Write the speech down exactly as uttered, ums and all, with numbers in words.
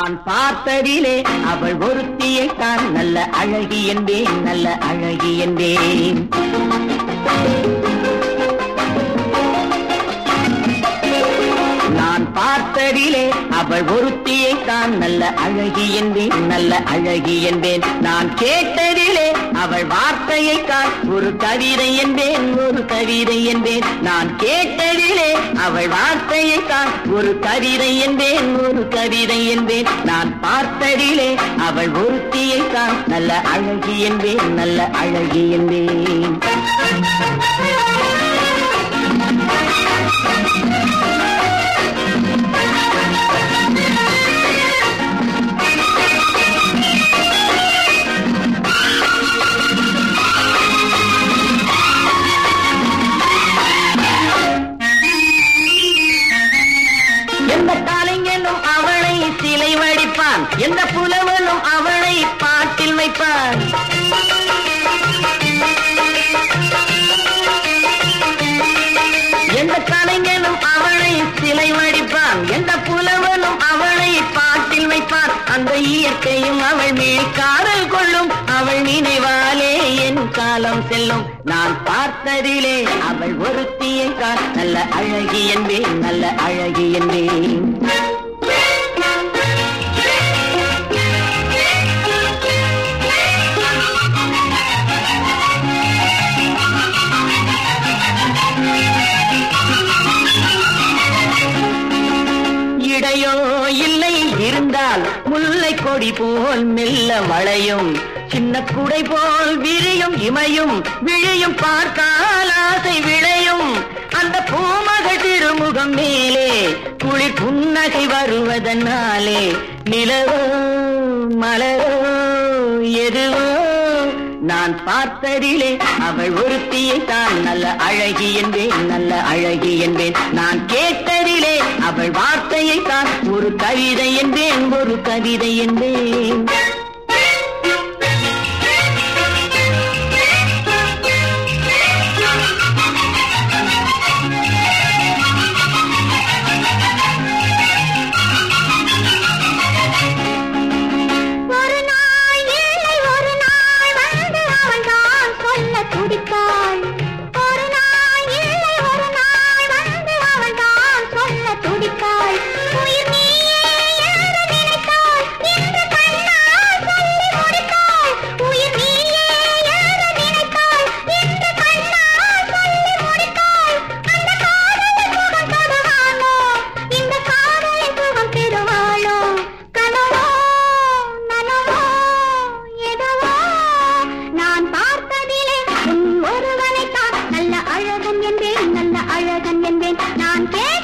நான் பார்த்ததிலே அவள் ஒருத்தியைத்தான் நல்ல அழகி என்பேன், நல்ல அழகி என்பேன். நான் பார்த்ததிலே அவள் ஒருத்தியைத்தான் நல்ல அழகி என்பேன், நல்ல அழகி என்பேன். நான் கேட்டதிலே அவள் வார்த்தையைத்தான் ஒரு கவிதை என்பேன், ஒரு கவிதை என்பேன். நான் கேட்டதிலே அவள் வார்த்தையைத்தான் ஒரு கவிதை என்பேன், ஒரு கவிதை என்பேன். நான் பார்த்ததிலே அவள் ஒருத்தியைத்தான் நல்ல அழகி என்பேன், நல்ல அழகி என்பேன். எந்த கலைஞனும் அவளை சிலை வடிப்பான், எந்த புலவனும் அவளை பாட்டில் வைப்பான். எந்த கலைஞனும் அவளை சிலை வடிப்பான், எந்த புலவனும் அவளை பாட்டில் வைப்பான். அந்த இயற்கையும் அவள் மேல் காதல் கொள்ளும், அவள் நினைவாலே என் காலம் செல்லும். நான் பார்த்ததிலே அவள் ஒருத்தியை தான் நல்ல அழகி என்பேன், நல்ல அழகி என்பேன். இடையோ இல்லை இருந்தால் முல்லை கொடி போல் மெல்ல வளையும், சின்ன குடை போல் விரியும் இமையும் விழியும் பார்த்தால் ஆசை விளையும். அந்த பூமகள் திருமுகம் மேலே குளிர் புன்னகை வருவதனாலே நிலவோ மலரோ எதுவோ நான் பார்த்ததிலே அவள் ஒருத்தியை தான் நல்ல அழகி என்பேன், நல்ல அழகி என்பேன். நான் கேட்டதிலே அவள் வார்த்தையை தான் ஒரு கவிதை என்பேன், ஒரு கவிதை என்பேன். நான்